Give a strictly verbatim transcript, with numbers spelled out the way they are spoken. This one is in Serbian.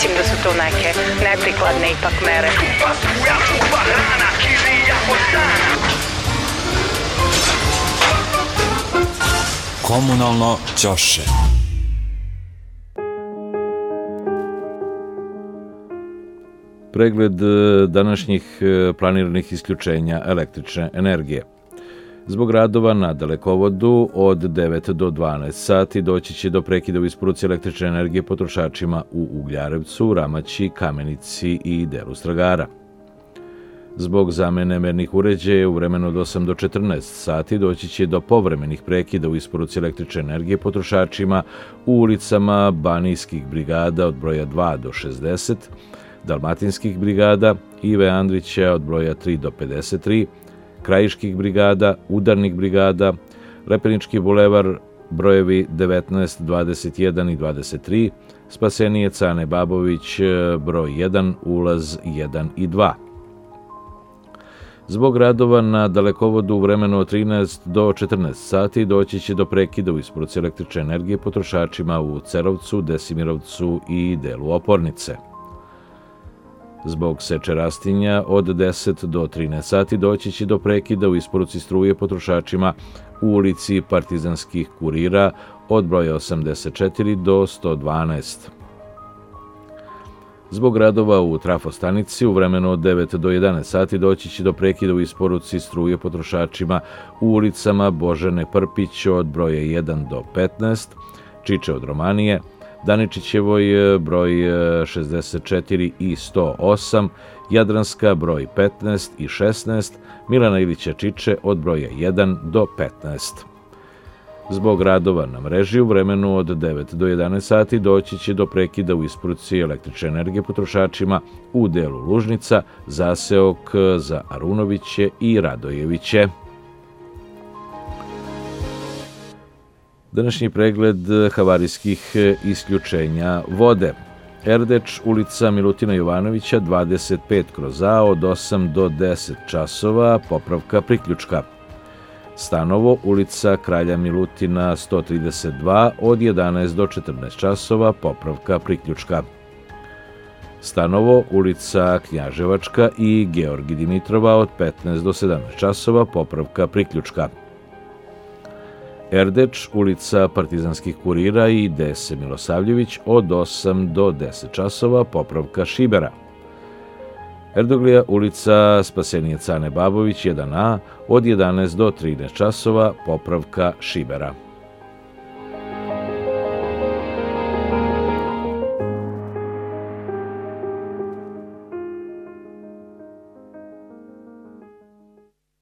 mislim da su to neke neprikladne ipak mere. Komunalno ćoše. Pregled današnjih planiranih isključenja električne energije. Zbog radova na dalekovodu od devet do dvanaest sati doći će do prekida u isporuci električne energije potrošačima u Ugljarevcu, Ramaći, Kamenici i delu Stragara. Zbog zamene mernih uređaja u vremenu od osam do četrnaest sati doći će do povremenih prekida u isporuci električne energije potrošačima u ulicama Banijskih brigada od broja dva do šezdeset, Dalmatinskih brigada, Ive Andrića od broja tri do pedeset tri, Krajiških brigada, Udarnih brigada, Lepenički bulevar, brojevi devetnaest, dvadeset jedan i dvadeset tri, Spasenije Cane Babović, broj jedan, ulaz jedan i dva. Zbog radova na dalekovodu u vremenu od trinaest do četrnaest sati doći će do prekida u isporuci električne energije potrošačima u Cerovcu, Desimirovcu i delu Opornice. Zbog seče rastinja od deset do trinaest sati doći će do prekida u isporuci struje potrošačima u ulici Partizanskih kurira od broja osamdeset četiri do sto dvanaest. Zbog radova u trafostanici u vremenu od devet do jedanaest sati doći će do prekida u isporuci struje potrošačima u ulicama Božane Prpić od broja jedan do petnaest, Čiče od Romanije, Daničićevoj broj šezdeset četiri i sto osam, Jadranska broj petnaest i šesnaest, Milana Ilića Čiče od broja jedan do petnaest. Zbog radova na mreži u vremenu od devet do jedanaest sati doći će do prekida u isporuci električne energije potrošačima u delu Lužnica, zaseok za Arunoviće i Radojeviće. Današnji pregled havarijskih isključenja vode. Erdeč, ulica Milutina Jovanovića, dvadeset pet kroz A od osam do deset časova, popravka priključka. Stanovo, ulica Kralja Milutina sto trideset dva od jedanaest do četrnaest časova, popravka priključka. Stanovo, ulica Knjaževačka i Georgi Dimitrova od petnaest do sedamnaest časova, popravka priključka. Erdeč, ulica Partizanskih kurira i Dese Milosavljević od osam do deset časova, popravka šibera. Erdoglija, ulica Spasenije Cane Babović jedan A od jedanaest do trinaest časova, popravka šibera.